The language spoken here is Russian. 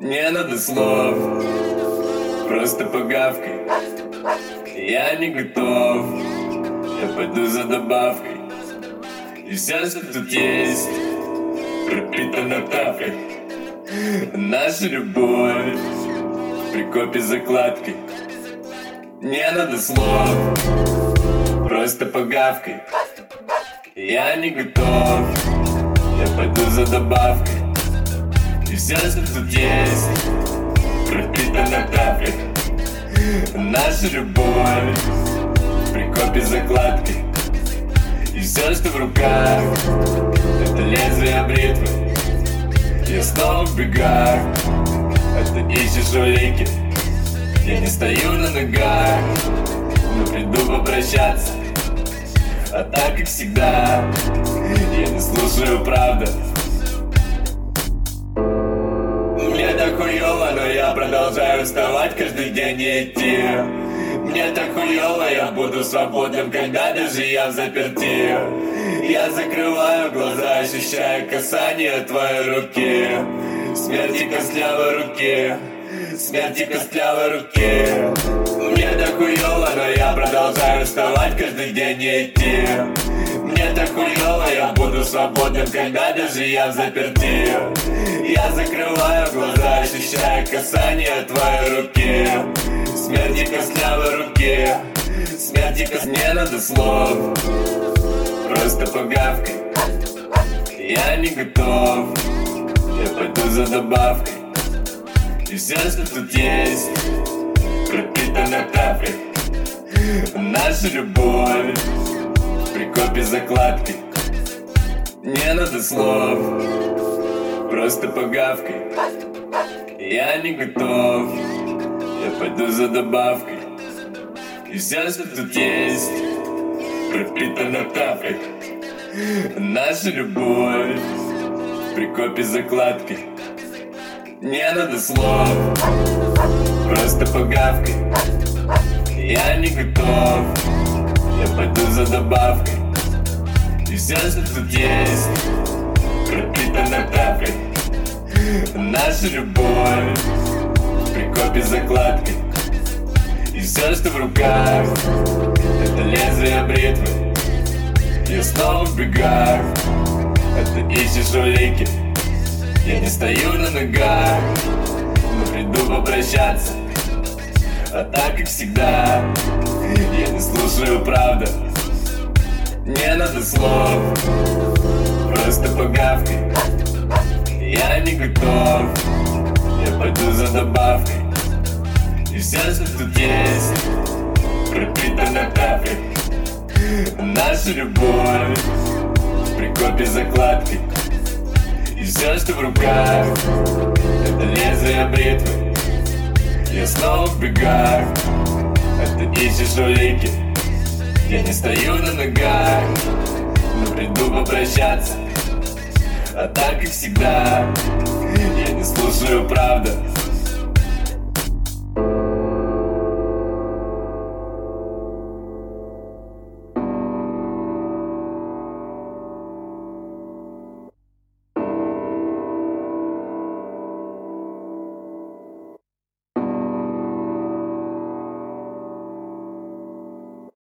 Не надо слов, просто погавкой. Я не готов, я пойду за добавкой. И все, что тут есть, пропитано травкой. Наша любовь в прикопе закладкой. Не надо слов, просто погавкой. Я не готов, я пойду за добавкой. И все, что тут есть, пропитано травкой. Наша любовь в прикопе закладкой. И все, что в руках, это лезвие бритвы. Я снова в бегах, а ты ищешь улики. Я не стою на ногах, но приду попрощаться. А так, как всегда, я не слушаю правду. Мне так хуёво, но я продолжаю вставать каждый день и идти. Мне так хуёво, я буду свободным, когда даже я в заперти. Я закрываю глаза, ощущая касание твоей руки. Смерти костлявой руки, смерти костлявой руки. Мне так хуёво, но я продолжаю вставать каждый день и идти. Мне так хуёво, я буду свободным, когда даже я в заперти. Я закрываю глаза, ощущая касание твоей руки. Смерти костлявой руки, смерти не надо слов, просто погавкой. Я не готов, я пойду за добавкой. И все, что тут есть, пропитано травкой. Наша любовь в прикопе закладкой. Не надо слов, просто погавкой. Я не готов, я пойду за добавкой. И все, что тут есть, пропитано травкой. Наша любовь в прикопе закладкой. Не надо слов, просто погавкой. Я не готов, я пойду за добавкой. И все, что тут есть, пропитано травкой. Наша любовь в прикопе закладкой. И все, что в руках, это лезвие бритвы. Я снова в бегах, а ты ищешь улики. Я не стою на ногах, но приду попрощаться. А так, как всегда, я не слушаю правду. Не надо слов, просто погавкой. Я не готов, я пойду за добавкой. И все, что тут есть, пропитано травкой. Наша любовь в прикопе закладкой. И все, что в руках, это лезвие бритвы. Я снова в бегах, а ты ищешь улики. Я не стою на ногах, но приду попрощаться. А так, как всегда, я не слушаю правду.